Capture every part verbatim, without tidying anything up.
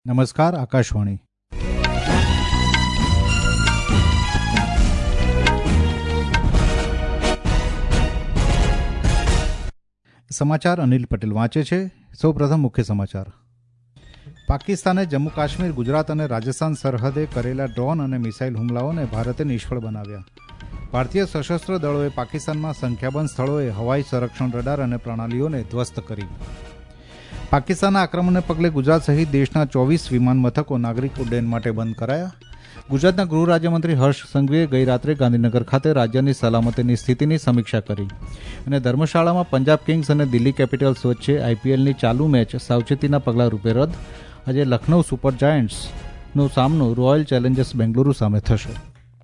નમસ્કાર, આકાશવાણી. સમાચાર અનિલ પટેલ વાંચે છે. સૌ પ્રથમ મુખ્ય સમાચાર. પાકિસ્તાને જમ્મુ કાશ્મીર, ગુજરાત અને રાજસ્થાન સરહદે કરેલા ડ્રોન અને મિસાઇલ હુમલાઓને ભારતે નિષ્ફળ બનાવ્યા. ભારતીય સશસ્ત્ર દળોએ પાકિસ્તાનમાં સંખ્યાબંધ સ્થળોએ હવાઈ સંરક્ષણ રડાર અને પ્રણાલીઓને ધ્વસ્ત કરી. પાકિસ્તાનના આક્રમણને પગલે ગુજરાત સહિત દેશના ચોવીસ વિમાન મથકો નાગરિક ઉડ્ડયન માટે બંધ કરાયા. ગુજરાતના ગૃહ રાજ્યમંત્રી હર્ષ સંઘવીએ ગઈ રાત્રે ગાંધીનગર ખાતે રાજ્યની સલામતીની સ્થિતિની સમીક્ષા કરી અને ધર્મશાળામાં પંજાબ કિંગ્સ અને દિલ્હી કેપિટલ્સ વચ્ચે આઈપીએલની ચાલુ મેચ સાવચેતીના પગલા રૂપે રદ. આજે લખનૌ સુપર જાયન્ટ્સનો સામનો રોયલ ચેલેન્જર્સ બેંગલુરુ સામે થશે.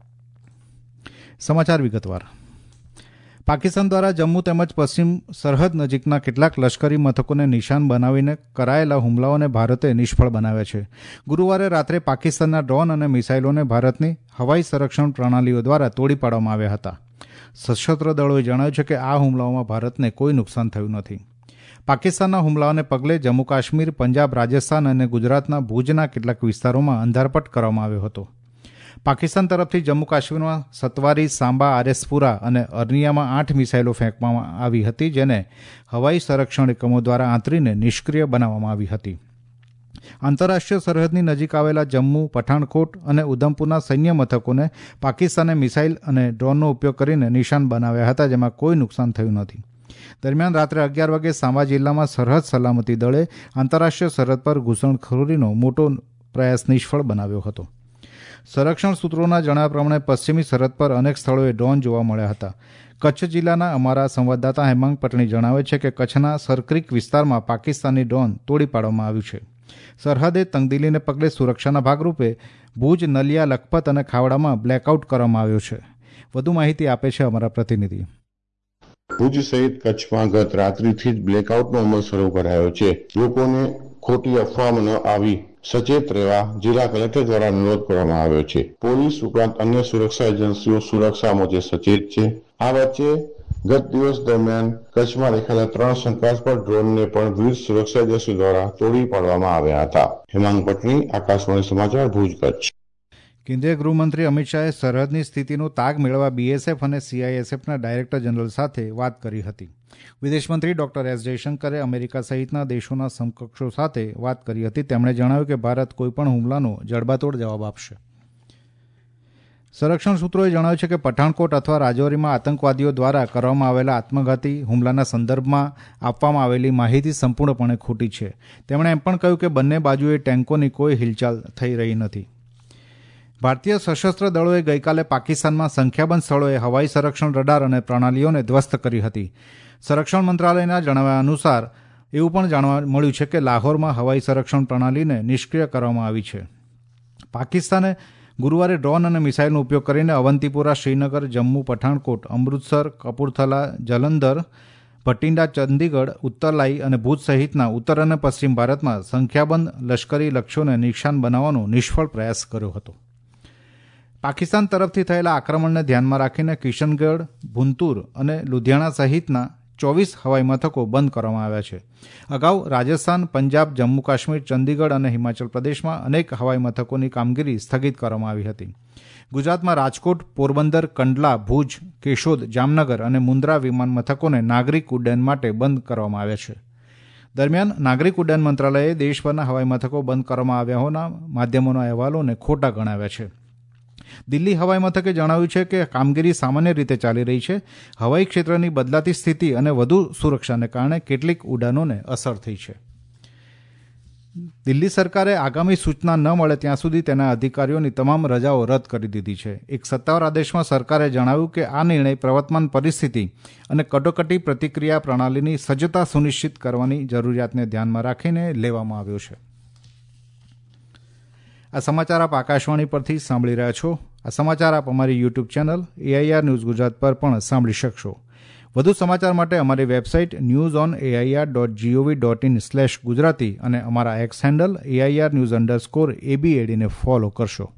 સમાચાર વિગતવાર. પાકિસ્તાન દ્વારા જમ્મુ તેમજ પશ્ચિમ સરહદ નજીકના કેટલાક લશ્કરી મથકોને નિશાન બનાવીને કરાયેલા હુમલાઓને ભારતે નિષ્ફળ બનાવ્યા છે. ગુરુવારે રાત્રે પાકિસ્તાનના ડ્રોન અને મિસાઇલોને ભારતની હવાઈ સંરક્ષણ પ્રણાલીઓ દ્વારા તોડી પાડવામાં આવ્યા હતા. સશસ્ત્ર દળોએ જણાવ્યું છે કે આ હુમલાઓમાં ભારતને કોઈ નુકસાન થયું નથી. પાકિસ્તાનના હુમલાઓને પગલે જમ્મુ કાશ્મીર, પંજાબ, રાજસ્થાન અને ગુજરાતના ભુજના કેટલાક વિસ્તારોમાં અંધારપટ કરવામાં આવ્યો હતો. પાકિસ્તાન તરફથી જમ્મુ કાશ્મીરમાં સતવારી, સાંબા, આરએસપુરા અને અરનિયામાં આઠ મિસાઇલો ફેંકવામાં આવી હતી, જેને હવાઈ સંરક્ષણ એકમો દ્વારા આંતરીને નિષ્ક્રિય બનાવવામાં આવી હતી. આંતરરાષ્ટ્રીય સરહદની નજીક આવેલા જમ્મુ, પઠાણકોટ અને ઉધમપુરના સૈન્ય મથકોને પાકિસ્તાને મિસાઇલ અને ડ્રોનનો ઉપયોગ કરીને નિશાન બનાવ્યા હતા, જેમાં કોઈ નુકસાન થયું નથી. દરમિયાન રાત્રે અગિયાર વાગે સાંબા જિલ્લામાં સરહદ સલામતી દળે આંતરરાષ્ટ્રીય સરહદ પર ઘૂસણખોરીનો મોટો પ્રયાસ નિષ્ફળ બનાવ્યો હતો. સંરક્ષણ સૂત્રોના જણાવ્યા પ્રમાણે પશ્ચિમી સરહદ પર અનેક સ્થળોએ ડ્રોન જોવા મળ્યા હતા. કચ્છ જિલ્લાના અમારા સંવાદદાતા હેમાંગ પટણી જણાવે છે કે કચ્છના સરક્રીક વિસ્તારમાં પાકિસ્તાની ડ્રોન તોડી પાડવામાં આવ્યું છે. સરહદે તંગદિલીને પગલે સુરક્ષાના ભાગરૂપે ભુજ, નલિયા, લખપત અને ખાવડામાં બ્લેકઆઉટ કરવામાં આવ્યો છે. વધુ માહિતી આપે છે અમારા પ્રતિનિધિ. ભુજ સહિત કચ્છમાં ગત રાત્રિથી જ બ્લેકઆઉટનો અમલ શરૂ કરાયો છે. લોકોને ખોટી અફવામાં ન આવી સચેત રહેવા જિલ્લા કલેક્ટર દ્વારા અનુરોધ કરવામાં આવ્યો છે. પોલીસ ઉપરાંત અન્ય સુરક્ષા એજન્સીઓ સુરક્ષા મુજબ સચેત છે. આ વચ્ચે ગત દિવસ દરમિયાન કચ્છમાં દેખાયેલા ત્રણ શંકાસ્પદ ડ્રોનને પણ વિવિધ સુરક્ષા એજન્સીઓ દ્વારા તોડી પાડવામાં આવ્યા હતા. હેમાંગ પટણી, આકાશવાણી સમાચાર, ભુજ, કચ્છ. કેન્દ્રીય ગૃહમંત્રી અમિત શાહે સરહદની સ્થિતિનો તાગ મેળવવા બીએસએફ અને સીઆઈએસએફના ડાયરેક્ટર જનરલ સાથે વાત કરી હતી. વિદેશમંત્રી ડોક્ટર એસ જયશંકરે અમેરિકા સહિતના દેશોના સમકક્ષો સાથે વાત કરી હતી. તેમણે જણાવ્યું કે ભારત કોઈપણ હુમલાનો જડબાતોડ જવાબ આપશે. સંરક્ષણ સૂત્રોએ જણાવ્યું છે કે પઠાણકોટ અથવા રાજૌરીમાં આતંકવાદીઓ દ્વારા કરવામાં આવેલા આત્મઘાતી હુમલાના સંદર્ભમાં આપવામાં આવેલી માહિતી સંપૂર્ણપણે ખોટી છે. તેમણે એમ પણ કહ્યું કે બંને બાજુએ ટેન્કોની કોઈ હિલચાલ થઈ રહી નથી. ભારતીય સશસ્ત્ર દળોએ ગઈકાલે પાકિસ્તાનમાં સંખ્યાબંધ સ્થળોએ હવાઈ સંરક્ષણ રડાર અને પ્રણાલીઓને ધ્વસ્ત કરી હતી. સંરક્ષણ મંત્રાલયના જણાવ્યા અનુસાર એવું પણ જાણવા મળ્યું છે કે લાહોરમાં હવાઈ સંરક્ષણ પ્રણાલીને નિષ્ક્રિય કરવામાં આવી છે. પાકિસ્તાને ગુરુવારે ડ્રોન અને મિસાઇલનો ઉપયોગ કરીને અવંતીપુરા, શ્રીનગર, જમ્મુ, પઠાણકોટ, અમૃતસર, કપૂરથલા, જલંધર, ભટિંડા, ચંદીગઢ, ઉત્તરલાઈ અને ભુજ સહિતના ઉત્તર અને પશ્ચિમ ભારતમાં સંખ્યાબંધ લશ્કરી લક્ષ્યોને નિશાન બનાવવાનો નિષ્ફળ પ્રયાસ કર્યો હતો. પાકિસ્તાન તરફથી થયેલા આક્રમણને ધ્યાનમાં રાખીને કિશનગઢ, ભુંતુર અને લુધિયાણા સહિતના ચોવીસ હવાઈ મથકો બંધ કરવામાં આવ્યા છે. અગાઉ રાજસ્થાન, પંજાબ, જમ્મુ કાશ્મીર, ચંદીગઢ અને હિમાચલ પ્રદેશમાં અનેક હવાઈ મથકોની કામગીરી સ્થગિત કરવામાં આવી હતી. ગુજરાતમાં રાજકોટ, પોરબંદર, કંડલા, ભુજ, કેશોદ, જામનગર અને મુન્દ્રા વિમાન મથકોને નાગરિક ઉડ્ડયન માટે બંધ કરવામાં આવ્યા છે. દરમિયાન નાગરિક ઉડ્ડયન મંત્રાલયે દેશભરના હવાઈ મથકો બંધ કરવામાં આવ્યા હોવાના માધ્યમોના અહેવાલોને ખોટા ગણાવ્યા છે. દિલ્હી હવાઈ મથકે જણાવ્યું છે કે કામગીરી સામાન્ય રીતે ચાલી રહી છે. હવાઈ ક્ષેત્રની બદલાતી સ્થિતિ અને વધુ સુરક્ષાને કારણે કેટલીક ઉડાનોને અસર થઈ છે. દિલ્હી સરકારે આગામી સૂચના ન મળે ત્યાં સુધી તેના અધિકારીઓની તમામ રજાઓ રદ કરી દીધી છે. એક સત્તાવાર આદેશમાં સરકારે જણાવ્યું કે આ નિર્ણય પ્રવર્તમાન પરિસ્થિતિ અને કટોકટી પ્રતિક્રિયા પ્રણાલીની સજ્જતા સુનિશ્ચિત કરવાની જરૂરિયાતને ધ્યાનમાં રાખીને લેવામાં આવ્યો છે. આ સમાચાર આપ આકાશવાણી પરથી સાંભળી રહ્યા છો. આ સમાચાર આપ અમારી YouTube channel AIR news Gujarat પર પણ સાંભળી શકશો. વધુ સમાચાર માટે અમારી website news on AIR dot gov dot in slash Gujarati અને અમારા X handle AIR news underscore એબીએડીને ફોલો કરશો.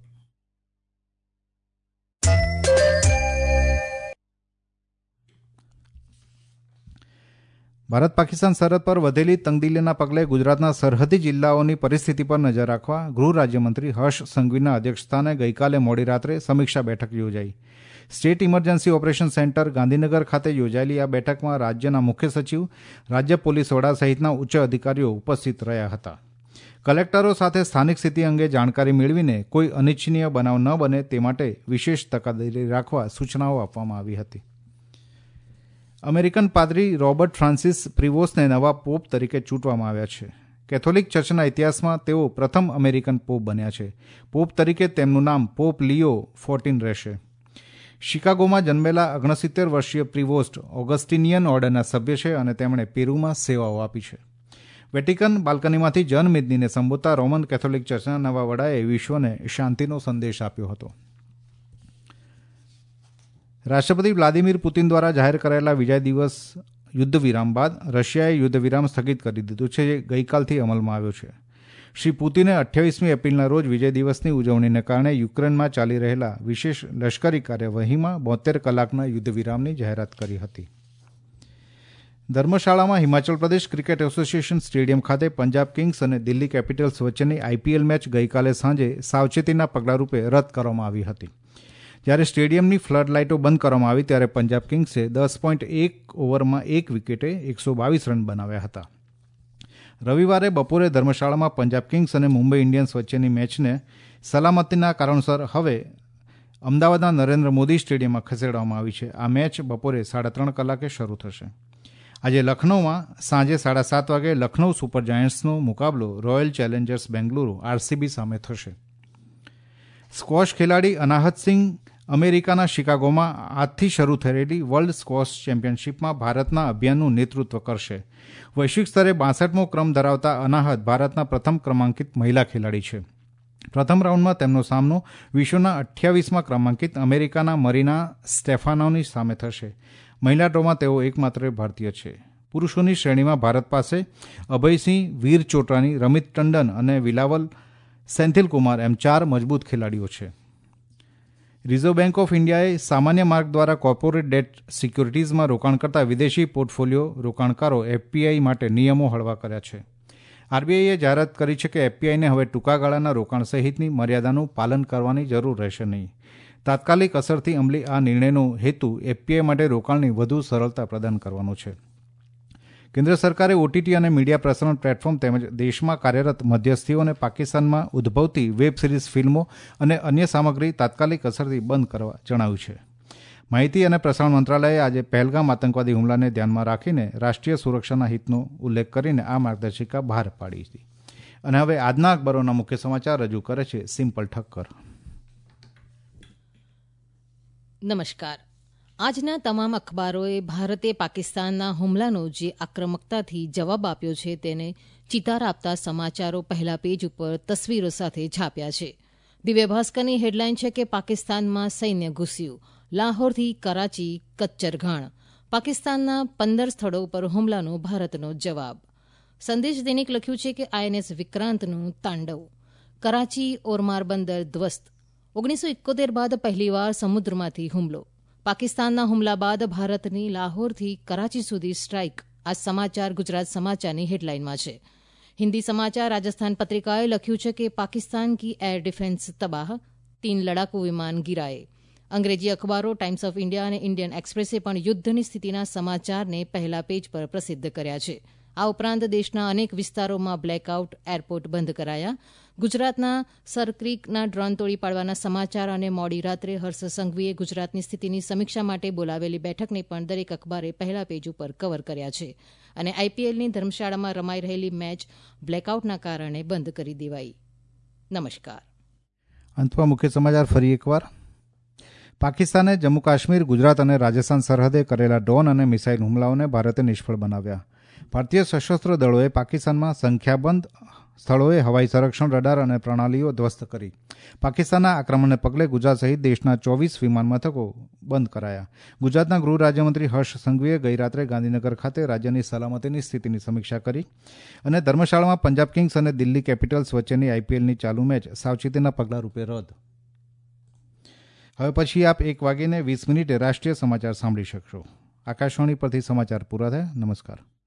ભારત પાકિસ્તાન સરહદ પર વધેલી તંગદિલીના પગલે ગુજરાતના સરહદી જિલ્લાઓની પરિસ્થિતિ પર નજર રાખવા ગૃહ રાજ્યમંત્રી હર્ષ સંઘવીના અધ્યક્ષસ્થાને ગઈકાલે મોડી રાત્રે સમીક્ષા બેઠક યોજાઈ. State emergency operation centre Gandhinagar ખાતે યોજાયેલી આ બેઠકમાં રાજ્યના મુખ્ય સચિવ, રાજ્ય પોલીસ વડા સહિતના ઉચ્ચ અધિકારીઓ ઉપસ્થિત રહ્યા હતા. કલેક્ટરો સાથે સ્થાનિક સ્થિતિ અંગે જાણકારી મેળવીને કોઈ અનિચ્છનીય બનાવ ન બને તે માટે વિશેષ તકેદારી રાખવા સૂચનાઓ આપવામાં આવી હતી. અમેરિકન પાદરી રોબર્ટ ફ્રાન્સિસ પ્રિવોસને નવા પોપ તરીકે ચૂંટવામાં આવ્યા છે. કેથોલિક ચર્ચના ઇતિહાસમાં તેઓ પ્રથમ અમેરિકન પોપ બન્યા છે. પોપ તરીકે તેમનું નામ પોપ લિયો ફોર્ટીન રહેશે. શિકાગોમાં જન્મેલા ઓગણસિત્તેર વર્ષીય પ્રિવોસ્ટ ઓગસ્ટિનિયન ઓર્ડરના સભ્ય છે અને તેમણે પેરુમાં સેવાઓ આપી છે. વેટિકન બાલ્કનીમાંથી જન મેદનીને સંબોધતા રોમન કેથોલિક ચર્ચના નવા વડાએ વિશ્વને શાંતિનો સંદેશ આપ્યો હતો. રાષ્ટ્રપતિ વ્લાદિમીર પુતિન દ્વારા જાહેર કરાયેલા વિજય દિવસ યુદ્ધ વિરામ બાદ રશિયાએ યુદ્ધ વિરામ સ્થગિત કરી દીધું છે, જે ગઈકાલથી અમલમાં આવ્યો છે. શ્રી પુતિને અઠ્યાવીસમી એપ્રિલના રોજ વિજય દિવસની ઉજવણીને કારણે યુક્રેનમાં ચાલી રહેલા વિશેષ લશ્કરી કાર્યવાહીમાં બોતેર કલાકના યુદ્ધ વિરામની જાહેરાત કરી હતી. ધર્મશાળામાં Himachal Pradesh cricket association stadium ખાતે પંજાબ કિંગ્સ અને દિલ્હી કેપિટલ્સ વચ્ચેની આઈપીએલ મેચ ગઈકાલે સાંજે સાવચેતીના પગલારૂપે રદ કરવામાં આવી હતી. જ્યારે સ્ટેડિયમની ફ્લડ લાઇટો બંધ કરવામાં આવી ત્યારે પંજાબ કિંગ્સે દસ પોઈન્ટ એક ઓવરમાં એક વિકેટે એકસો બાવીસ રન બનાવ્યા હતા. રવિવારે બપોરે ધર્મશાળામાં પંજાબ કિંગ્સ અને મુંબઈ ઇન્ડિયન્સ વચ્ચેની મેચને સલામતીના કારણસર હવે અમદાવાદના નરેન્દ્ર મોદી સ્ટેડિયમમાં ખસેડવામાં આવી છે. આ મેચ બપોરે સાડા ત્રણ કલાકે શરૂ થશે. આજે લખનૌમાં સાંજે સાડા સાત વાગે લખનૌ સુપર જાયન્ટ્સનો મુકાબલો રોયલ ચેલેન્જર્સ બેંગલુરુ આરસીબી સામે થશે. સ્ક્વોશ ખેલાડી અનાહતસિંહ અમેરિકાના શિકાગોમાં આજથી શરૂ થયેલી વર્લ્ડ સ્ક્વોશ ચેમ્પિયનશિપમાં ભારતના અભિયાનનું નેતૃત્વ કરશે. વૈશ્વિક સ્તરે બાસઠમો ક્રમ ધરાવતા અનાહત ભારતના પ્રથમ ક્રમાંકિત મહિલા ખેલાડી છે. પ્રથમ રાઉન્ડમાં તેમનો સામનો વિશ્વના અઠ્યાવીસમાં ક્રમાંકિત અમેરિકાના મરીના સ્ટેફાનોની સામે થશે. મહિલા ડ્રોમાં તેઓ એકમાત્ર ભારતીય છે. પુરુષોની શ્રેણીમાં ભારત પાસે અભયસિંહ, વીર ચોટરાની, રમિત ટંડન અને વિલાવલ સેન્થિલકુમાર એમ ચાર મજબૂત ખેલાડીઓ છે. રિઝર્વ બેંક ઓફ ઇન્ડિયાએ સામાન્ય માર્ગ દ્વારા કોર્પોરેટ ડેટ સિક્યુરિટીઝમાં રોકાણ કરતા વિદેશી પોર્ટફોલિયો રોકાણકારો એફપીઆઈ માટે નિયમો હળવા કર્યા છે. આરબીઆઈએ જાહેરાત કરી છે કે એફપીઆઈને હવે ટૂંકા ગાળાના રોકાણ સહિતની મર્યાદાનું પાલન કરવાની જરૂર રહેશે નહીં. તાત્કાલિક અસરથી અમલી આ નિર્ણયનો હેતુ એફપીઆઈ માટે રોકાણની વધુ સરળતા પ્રદાન કરવાનો છે. કેન્દ્ર સરકારે ઓટીટી અને મીડિયા પ્રસારણ પ્લેટફોર્મ તેમજ દેશમાં કાર્યરત મધ્યસ્થીઓને પાકિસ્તાનમાં ઉદ્ભવતી વેબ સિરીઝ, ફિલ્મો અને અન્ય સામગ્રી તાત્કાલિક અસરથી બંધ કરવા જણાવ્યું છે. માહિતી અને પ્રસારણ મંત્રાલયે આજે પહેલગામ આતંકવાદી હુમલાને ધ્યાનમાં રાખીને રાષ્ટ્રીય સુરક્ષાના હિતનો ઉલ્લેખ કરીને આ માર્ગદર્શિકા બહાર પાડી હતી. અને હવે આજના અખબારોના મુખ્ય સમાચાર રજૂ કરે છે સિમ્પલ ઠક્કર. નમસ્કાર. આજના તમામ અખબારોએ ભારતે પાકિસ્તાનના હુમલાનો જે આક્રમકતાથી જવાબ આપ્યો છે તેને ચિતાર આપતા સમાચારો પહેલા પેજ ઉપર તસવીરો સાથે છાપ્યા છે. દિવ્ય ભાસ્કરની હેડલાઇન છે કે પાકિસ્તાનમાં સૈન્ય ઘૂસ્યું, લાહોરથી કરાચી કચ્ચરઘાણ. પાકિસ્તાનના પંદર સ્થળો પર હુમલાનો ભારતનો જવાબ. સંદેશ દૈનિક લખ્યું છે કે આઈએનએસ વિક્રાંતનું તાંડવ, કરાચી ઓરમાર બંદર ધ્વસ્ત. ઓગણીસો એકોતેર બાદ પહેલીવાર સમુદ્રમાંથી હુમલો. પાકિસ્તાનના હુમલા બાદ ભારતની લાહોરથી કરાચી સુધી સ્ટ્રાઇક. આ સમાચાર ગુજરાત સમાચારની હેડલાઇનમાં છે. હિન્દી સમાચાર રાજસ્થાન પત્રિકાએ લખ્યું છે કે પાકિસ્તાન કી એર ડિફેન્સ તબાહ, તીન લડાકુ વિમાન ગિરાએ. અંગ્રેજી અખબારો ટાઇમ્સ ઓફ ઇન્ડિયા અને ઇન્ડિયન એક્સપ્રેસે પણ યુદ્ધની સ્થિતિના સમાચારને પહેલા પેજ પર પ્રસિદ્ધ કર્યા છે. આ ઉપરાંત દેશના અનેક વિસ્તારોમાં બ્લેકઆઉટ, એરપોર્ટ બંધ કરાયા. ગુજરાતના સરક્રીકના ડ્રોન તોડી પાડવાના સમાચાર અને મોડી રાત્રે હર્ષ સંઘવીએ ગુજરાતની સ્થિતિની સમીક્ષા માટે બોલાવેલી બેઠકને પણ દરેક અખબારે પહેલા પેજ ઉપર કવર કર્યા છે. અને આઈપીએલની ધર્મશાળામાં રમાઈ રહેલી મેચ બ્લેકઆઉટના કારણે બંધ કરી દેવાઈ. નમસ્કાર. અંતમાં મુખ્ય સમાચાર ફરી એકવાર. પાકિસ્તાને જમ્મુ કાશ્મીર, ગુજરાત અને રાજસ્થાન સરહદે કરેલા ડ્રોન અને મિસાઇલ હુમલાઓને ભારતે નિષ્ફળ બનાવ્યા. ભારતીય સશસ્ત્ર દળોએ પાકિસ્તાનમાં સંખ્યાબંધ સ્થળોએ હવાઈ સંરક્ષણ રડાર અને પ્રણાલીઓ ધ્વસ્ત કરી. પાકિસ્તાનના આક્રમણને પગલે ગુજરાત સહિત દેશના ચોવીસ વિમાન મથકો બંધ કરાયા. ગુજરાતના ગૃહ રાજ્યમંત્રી હર્ષ સંઘવીએ ગઈરાત્રે ગાંધીનગર ખાતે રાજ્યની સલામતીની સ્થિતિની સમીક્ષા કરી. અને ધર્મશાળામાં પંજાબ કિંગ્સ અને દિલ્હી કેપિટલ્સ વચ્ચેની આઈપીએલની ચાલુ મેચ સાવચેતીના પગલારૂપે રદ. હવે પછી આપ એક વાગીને વીસ મિનિટે રાષ્ટ્રીય સમાચાર સાંભળી શકશો. આકાશવાણી પરથી સમાચાર પૂરા થયા. નમસ્કાર.